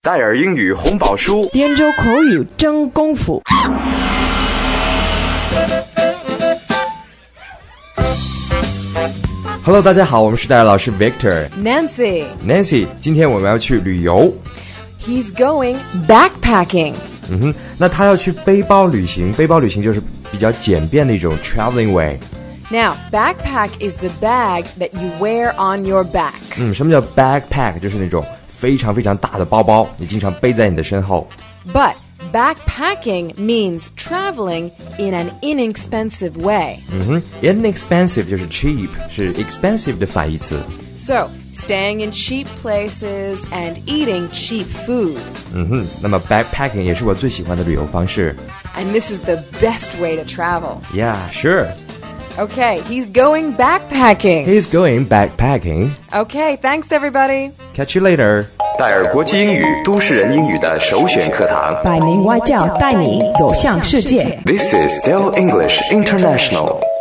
戴尔英语红宝书， 滇州口语真功夫。 Hello， 大家好，我们是戴尔老师 Victor。 Nancy， 今天我们要去旅游。 He's going backpacking。 那他要去背包旅行，背包旅行就是比较简便的一种 traveling way。Now, backpack is the bag that you wear on your back. 什么叫 backpack？ 就是那种非常非常大的包包，你经常背在你的身后。 But backpacking means traveling in an inexpensive way. Inexpensive 就是 cheap， 是 expensive 的反义词。 So, staying in cheap places and eating cheap food. 那么 backpacking 也是我最喜欢的旅游方式。 And this is the best way to travel. Yeah, sure. Okay, he's going backpacking. He's going backpacking. Okay, thanks everybody. Catch you later. 戴尔国际英语都市人英语的首选课堂。 百名外教带你走向世界。 This is Dell English International.